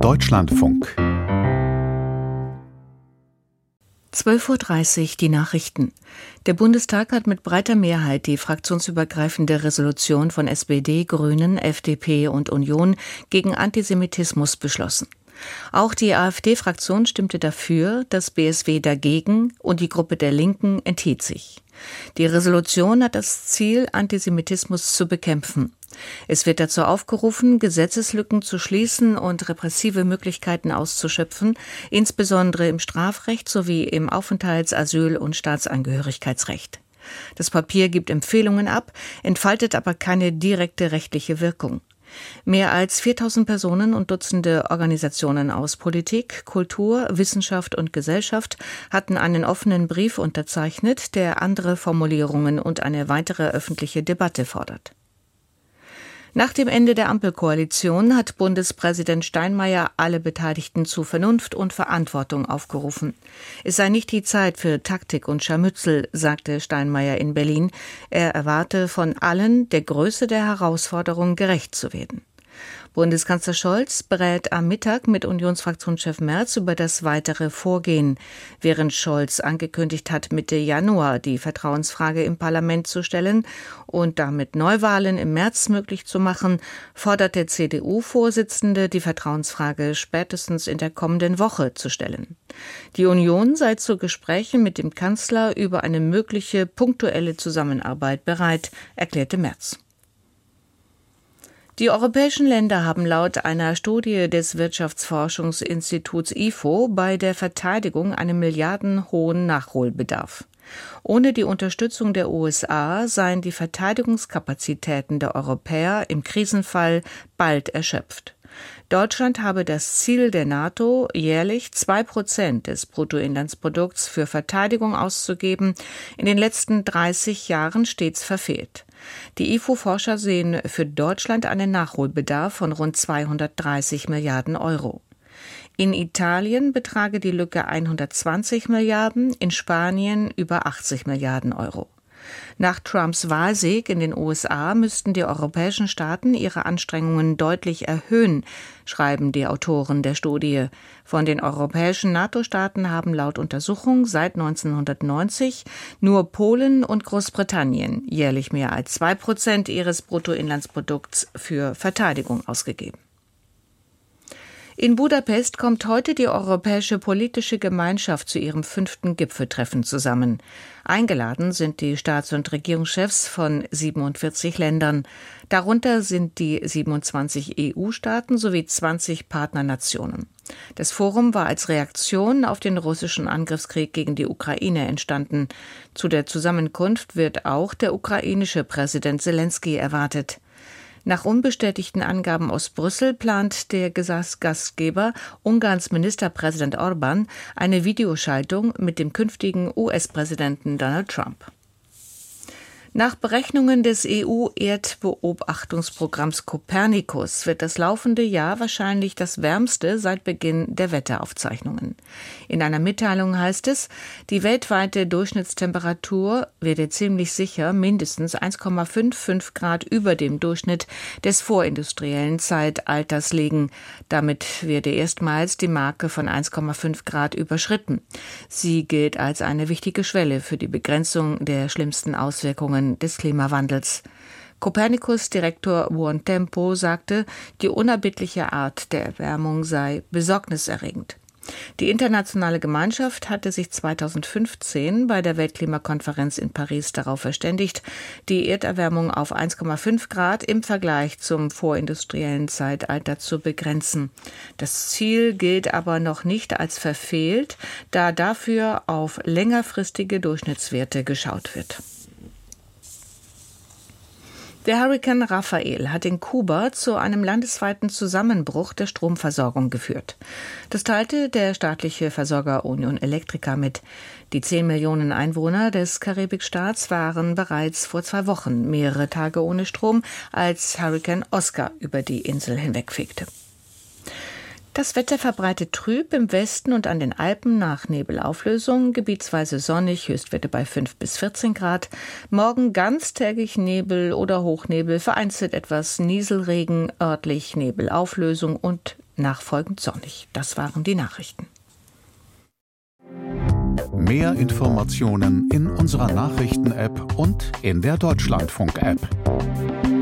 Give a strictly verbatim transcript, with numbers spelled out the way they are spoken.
Deutschlandfunk. zwölf Uhr dreißig, die Nachrichten. Der Bundestag hat mit breiter Mehrheit die fraktionsübergreifende Resolution von S P D, Grünen, F D P und Union gegen Antisemitismus beschlossen. Auch die AfD-Fraktion stimmte dafür, das B S W dagegen und die Gruppe der Linken enthielt sich. Die Resolution hat das Ziel, Antisemitismus zu bekämpfen. Es wird dazu aufgerufen, Gesetzeslücken zu schließen und repressive Möglichkeiten auszuschöpfen, insbesondere im Strafrecht sowie im Aufenthalts-, Asyl- und Staatsangehörigkeitsrecht. Das Papier gibt Empfehlungen ab, entfaltet aber keine direkte rechtliche Wirkung. Mehr als viertausend Personen und Dutzende Organisationen aus Politik, Kultur, Wissenschaft und Gesellschaft hatten einen offenen Brief unterzeichnet, der andere Formulierungen und eine weitere öffentliche Debatte fordert. Nach dem Ende der Ampelkoalition hat Bundespräsident Steinmeier alle Beteiligten zu Vernunft und Verantwortung aufgerufen. Es sei nicht die Zeit für Taktik und Scharmützel, sagte Steinmeier in Berlin. Er erwarte von allen, der Größe der Herausforderung gerecht zu werden. Bundeskanzler Scholz berät am Mittag mit Unionsfraktionschef Merz über das weitere Vorgehen. Während Scholz angekündigt hat, Mitte Januar die Vertrauensfrage im Parlament zu stellen und damit Neuwahlen im März möglich zu machen, fordert der C D U-Vorsitzende, die Vertrauensfrage spätestens in der kommenden Woche zu stellen. Die Union sei zu Gesprächen mit dem Kanzler über eine mögliche punktuelle Zusammenarbeit bereit, erklärte Merz. Die europäischen Länder haben laut einer Studie des Wirtschaftsforschungsinstituts I F O bei der Verteidigung einen milliardenhohen Nachholbedarf. Ohne die Unterstützung der U S A seien die Verteidigungskapazitäten der Europäer im Krisenfall bald erschöpft. Deutschland habe das Ziel der NATO, jährlich zwei Prozent des Bruttoinlandsprodukts für Verteidigung auszugeben, in den letzten dreißig Jahren stets verfehlt. Die I F O-Forscher sehen für Deutschland einen Nachholbedarf von rund zweihundertdreißig Milliarden Euro. In Italien betrage die Lücke hundertzwanzig Milliarden, in Spanien über achtzig Milliarden Euro. Nach Trumps Wahlsieg in den U S A müssten die europäischen Staaten ihre Anstrengungen deutlich erhöhen, schreiben die Autoren der Studie. Von den europäischen NATO-Staaten haben laut Untersuchung seit neunzehnhundertneunzig nur Polen und Großbritannien jährlich mehr als zwei Prozent ihres Bruttoinlandsprodukts für Verteidigung ausgegeben. In Budapest kommt heute die Europäische Politische Gemeinschaft zu ihrem fünften Gipfeltreffen zusammen. Eingeladen sind die Staats- und Regierungschefs von siebenundvierzig Ländern. Darunter sind die siebenundzwanzig E U-Staaten sowie zwanzig Partnernationen. Das Forum war als Reaktion auf den russischen Angriffskrieg gegen die Ukraine entstanden. Zu der Zusammenkunft wird auch der ukrainische Präsident Selenskyj erwartet. Nach unbestätigten Angaben aus Brüssel plant der Gastgeber, Ungarns Ministerpräsident Orbán, eine Videoschaltung mit dem künftigen U S-Präsidenten Donald Trump. Nach Berechnungen des E U-Erdbeobachtungsprogramms Copernicus wird das laufende Jahr wahrscheinlich das wärmste seit Beginn der Wetteraufzeichnungen. In einer Mitteilung heißt es, die weltweite Durchschnittstemperatur werde ziemlich sicher mindestens eins Komma fünfundfünfzig Grad über dem Durchschnitt des vorindustriellen Zeitalters liegen. Damit werde erstmals die Marke von eins Komma fünf Grad überschritten. Sie gilt als eine wichtige Schwelle für die Begrenzung der schlimmsten Auswirkungen des Klimawandels. Copernicus-Direktor Buon Tempo sagte, die unerbittliche Art der Erwärmung sei besorgniserregend. Die internationale Gemeinschaft hatte sich zweitausendfünfzehn bei der Weltklimakonferenz in Paris darauf verständigt, die Erderwärmung auf eins Komma fünf Grad im Vergleich zum vorindustriellen Zeitalter zu begrenzen. Das Ziel gilt aber noch nicht als verfehlt, da dafür auf längerfristige Durchschnittswerte geschaut wird. Der Hurrikan Rafael hat in Kuba zu einem landesweiten Zusammenbruch der Stromversorgung geführt. Das teilte der staatliche Versorger Union Electrica mit. Die zehn Millionen Einwohner des Karibikstaats waren bereits vor zwei Wochen mehrere Tage ohne Strom, als Hurrikan Oscar über die Insel hinwegfegte. Das Wetter verbreitet trüb im Westen und an den Alpen nach Nebelauflösung, gebietsweise sonnig, Höchstwerte bei fünf bis vierzehn Grad. Morgen ganztägig Nebel oder Hochnebel, vereinzelt etwas Nieselregen, örtlich Nebelauflösung und nachfolgend sonnig. Das waren die Nachrichten. Mehr Informationen in unserer Nachrichten-App und in der Deutschlandfunk-App.